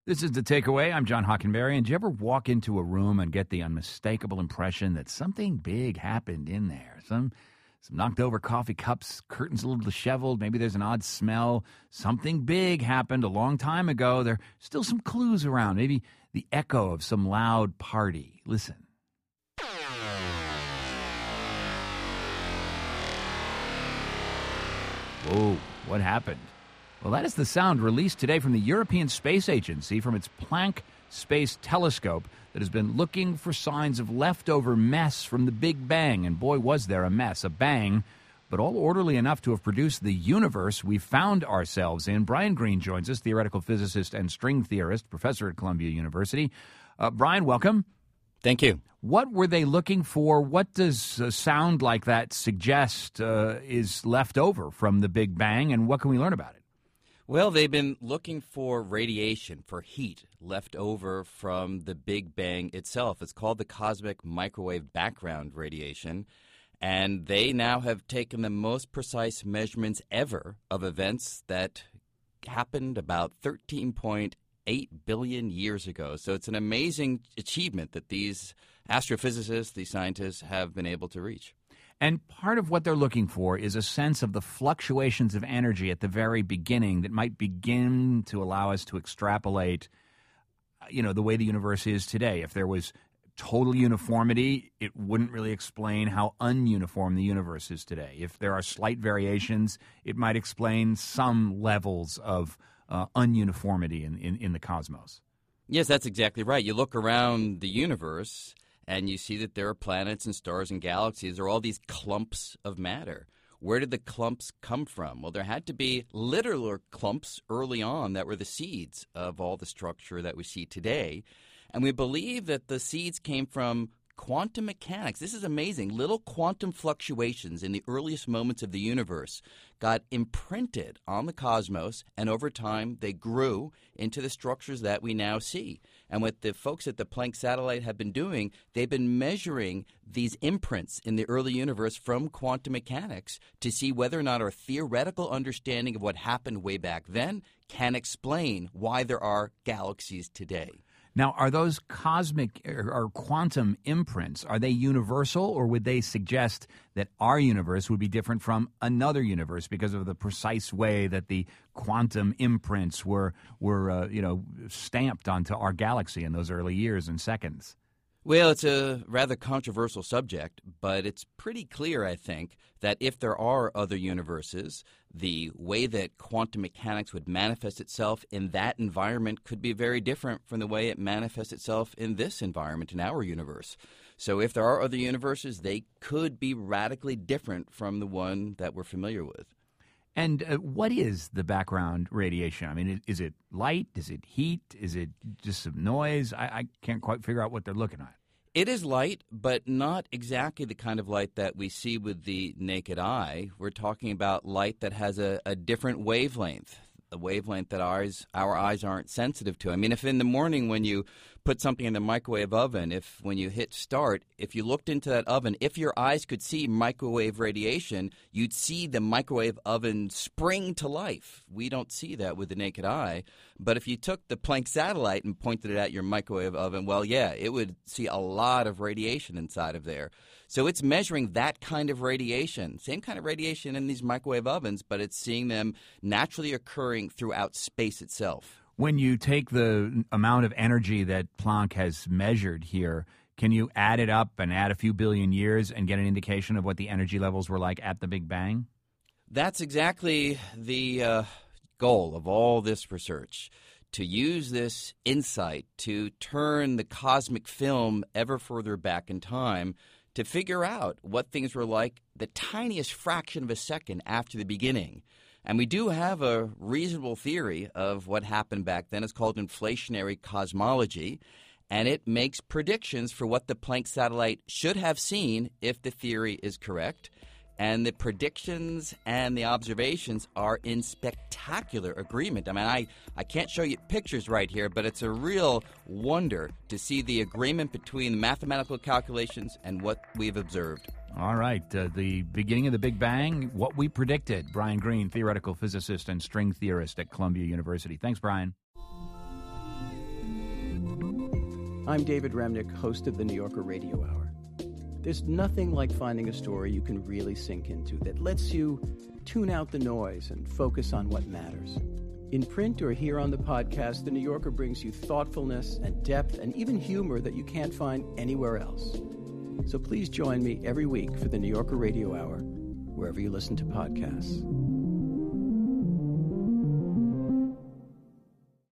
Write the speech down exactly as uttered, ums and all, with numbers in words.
This is The Takeaway. I'm John Hockenberry. And do you ever walk into a room and get the unmistakable impression that something big happened in there? Some some knocked over coffee cups, curtains a little disheveled, maybe there's an odd smell. Something big happened a long time ago. There are still some clues around, maybe the echo of some loud party. Listen. Whoa, what happened? Well, that is the sound released today from the European Space Agency from its Planck Space Telescope that has been looking for signs of leftover mess from the Big Bang. And boy, was there a mess, a bang, but all orderly enough to have produced the universe we found ourselves in. Brian Greene joins us, theoretical physicist and string theorist, professor at Columbia University. Uh, Brian, welcome. Thank you. What were they looking for? What does a sound like that suggest uh, is left over from the Big Bang, and what can we learn about it? Well, they've been looking for radiation, for heat left over from the Big Bang itself. It's called the cosmic microwave background radiation, and they now have taken the most precise measurements ever of events that happened about thirteen point eight billion years ago. So it's an amazing achievement that these astrophysicists, these scientists, have been able to reach. And part of what they're looking for is a sense of the fluctuations of energy at the very beginning that might begin to allow us to extrapolate, you know, the way the universe is today. If there was total uniformity, it wouldn't really explain how ununiform the universe is today. If there are slight variations, it might explain some levels of uh, ununiformity in, in, in the cosmos. Yes, that's exactly right. You look around the universe and you see that there are planets and stars and galaxies. There are all these clumps of matter. Where did the clumps come from? Well, there had to be literal clumps early on that were the seeds of all the structure that we see today. And we believe that the seeds came from quantum mechanics. This is amazing. Little quantum fluctuations in the earliest moments of the universe got imprinted on the cosmos, and over time they grew into the structures that we now see. And what the folks at the Planck satellite have been doing, they've been measuring these imprints in the early universe from quantum mechanics to see whether or not our theoretical understanding of what happened way back then can explain why there are galaxies today. Now, are those cosmic or quantum imprints, are they universal, or would they suggest that our universe would be different from another universe because of the precise way that the quantum imprints were, were uh, you know, stamped onto our galaxy in those early years and seconds? Well, it's a rather controversial subject, but it's pretty clear, I think, that if there are other universes, the way that quantum mechanics would manifest itself in that environment could be very different from the way it manifests itself in this environment, in our universe. So if there are other universes, they could be radically different from the one that we're familiar with. And uh, what is the background radiation? I mean, is it light? Is it heat? Is it just some noise? I, I can't quite figure out what they're looking at. It is light, but not exactly the kind of light that we see with the naked eye. We're talking about light that has a, a different wavelength, a wavelength that ours, our eyes aren't sensitive to. I mean, if in the morning when you put something in the microwave oven, if when you hit start, if you looked into that oven, if your eyes could see microwave radiation, you'd see the microwave oven spring to life. We don't see that with the naked eye. But if you took the Planck satellite and pointed it at your microwave oven, well, yeah, it would see a lot of radiation inside of there. So it's measuring that kind of radiation, same kind of radiation in these microwave ovens, but it's seeing them naturally occurring throughout space itself. When you take the amount of energy that Planck has measured here, can you add it up and add a few billion years and get an indication of what the energy levels were like at the Big Bang? That's exactly the uh, goal of all this research, to use this insight to turn the cosmic film ever further back in time to figure out what things were like the tiniest fraction of a second after the beginning. And we do have a reasonable theory of what happened back then. It's called inflationary cosmology, and it makes predictions for what the Planck satellite should have seen if the theory is correct. And the predictions and the observations are in spectacular agreement. I mean, I, I can't show you pictures right here, but it's a real wonder to see the agreement between the mathematical calculations and what we've observed. All right. Uh, the beginning of the Big Bang, what we predicted. Brian Greene, theoretical physicist and string theorist at Columbia University. Thanks, Brian. I'm David Remnick, host of the New Yorker Radio Hour. There's nothing like finding a story you can really sink into that lets you tune out the noise and focus on what matters. In print or here on the podcast, The New Yorker brings you thoughtfulness and depth and even humor that you can't find anywhere else. So please join me every week for The New Yorker Radio Hour, wherever you listen to podcasts.